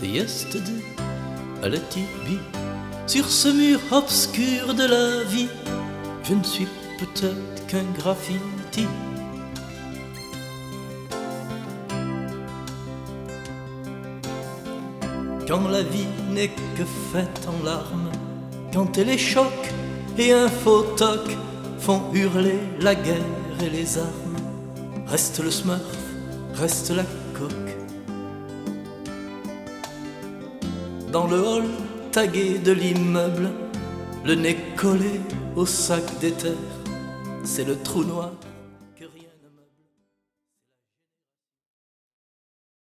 Yesterday, à la TV, sur ce mur obscur de la vie, je ne suis peut-être qu'un graffiti. Quand la vie n'est que faite en larmes, quand les chocs et un faux toc font hurler la guerre et les armes, reste le smurf, reste la coque. Dans le hall tagué de l'immeuble, le nez collé au sac d'éther, c'est le trou noir